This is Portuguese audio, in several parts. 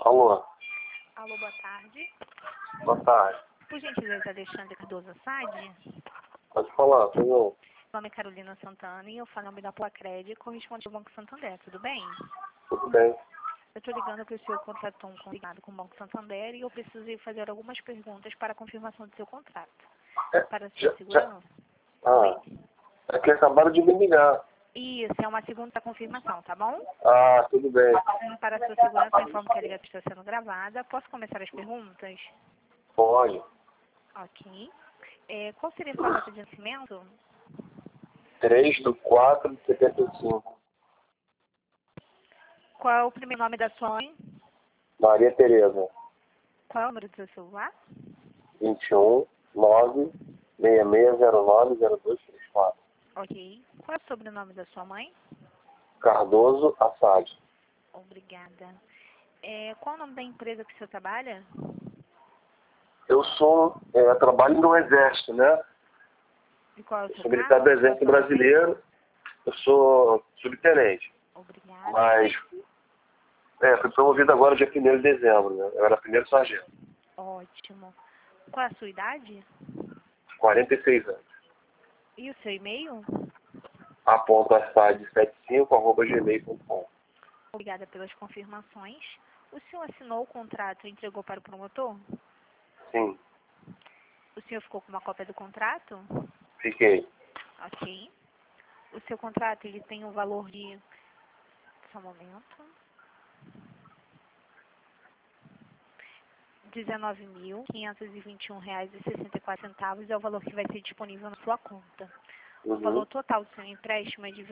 Alô, Alô, boa tarde. boa tarde. Por gentileza, Alexandre Cardoso Assad. Pode falar, por favor. Meu nome é Carolina Santana e eu falo em nome da Poacred, correspondente ao Banco Santander, tudo bem? Tudo bem? Eu estou ligando que o senhor contratou um consignado com o Banco Santander e eu preciso fazer algumas perguntas para a confirmação do seu contrato. Para a sua segurança? É que acabaram de me ligar. Isso, é uma segunda confirmação, tá bom? Tudo bem. Para a sua segurança, eu informo que a ligação está sendo gravada. Posso começar as perguntas? Pode. Ok. Qual seria a sua data de nascimento? 3/4/75. Qual é o primeiro nome da sua mãe? Maria Tereza. Qual é o número do seu celular? 21/966090234. Ok. Qual é o sobrenome da sua mãe? Cardoso Assad. Obrigada. Qual é o nome da empresa que o senhor trabalha? Eu trabalho no Exército, né? E qual é o Eu seu sou militar do cargo? Exército Brasileiro. Eu sou subtenente. Obrigada. Mas fui promovido agora dia 1º de dezembro, né? Eu era primeiro sargento. Ótimo. Qual é a sua idade? 46 anos. E o seu e-mail? .assad75@gmail.com. Obrigada pelas confirmações. O senhor assinou o contrato e entregou para o promotor? Sim, O senhor ficou com uma cópia do contrato? fiquei. Ok. O seu contrato ele tem um valor de... Só um momento. R$19.521,64 é o valor que vai ser disponível na sua conta. O valor total do seu empréstimo é de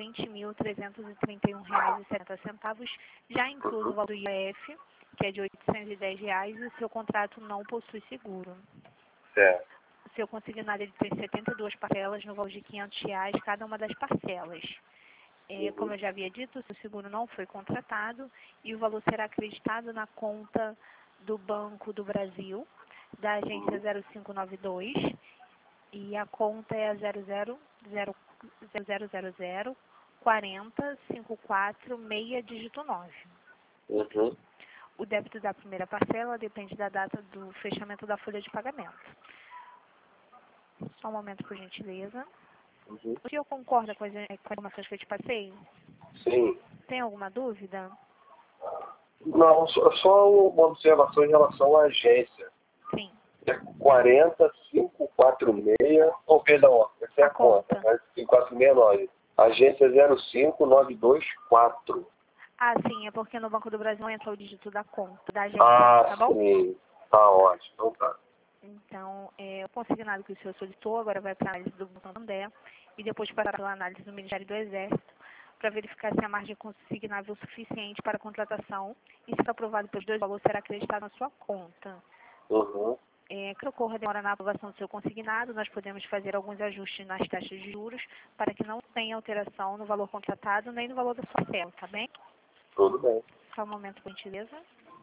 R$20.331,70, já incluso o valor do IOF, que é de R$810, e o seu contrato não possui seguro. Certo. O seu consignado ele tem 72 parcelas no valor de R$500 cada uma das parcelas. Como eu já havia dito, o seu seguro não foi contratado e o valor será acreditado na conta do Banco do Brasil, da agência 0592, e a conta é a 00004054 dígito 9. O débito da primeira parcela depende da data do fechamento da folha de pagamento. Só um momento, por gentileza. O senhor concorda com as informações que eu te passei? Sim. Tem alguma dúvida? Não, só uma observação em relação à agência. Sim. É 40546, perdão, essa é a conta, né? 5469. Agência 05924. Sim, é porque no Banco do Brasil entra o dígito da conta, da agência, tá bom? Sim, tá ótimo, então tá. Então, o consignado que o senhor solicitou agora vai para a análise do Banco Santander e depois para a análise do Ministério do Exército para verificar se a margem consignável é suficiente para a contratação e se for aprovado pelos dois valores será acreditado na sua conta. Que ocorra demora na aprovação do seu consignado, nós podemos fazer alguns ajustes nas taxas de juros para que não tenha alteração no valor contratado nem no valor da sua parcela, tá bem? Tudo bem. Só um momento, por gentileza.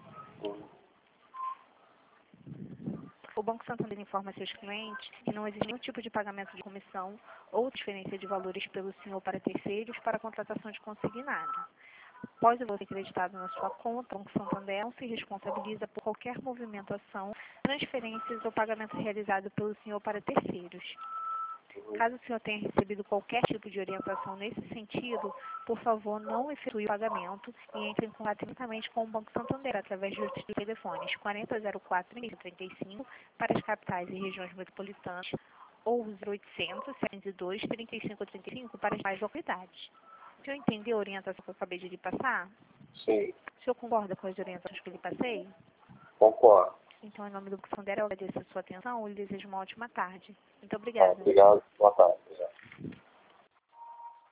O Banco Santander informa a seus clientes que não existe nenhum tipo de pagamento de comissão ou transferência de valores pelo senhor para terceiros para a contratação de consignado. Após o valor acreditado na sua conta, o Banco Santander não se responsabiliza por qualquer movimentação, transferências ou pagamento realizado pelo senhor para terceiros. Caso o senhor tenha recebido qualquer tipo de orientação nesse sentido, por favor, não efetue o pagamento e entre em contato diretamente com o Banco Santander através dos telefones 4004-35 para as capitais e regiões metropolitanas ou 0800-702-3535 para as demais localidades. O senhor entendeu a orientação que eu acabei de lhe passar? Sim. O senhor concorda com as orientações que eu lhe passei? Concordo. Então, em nome do Banco Santander, eu agradeço a sua atenção e lhe desejo uma ótima tarde. Muito obrigada. Obrigado. Boa tarde.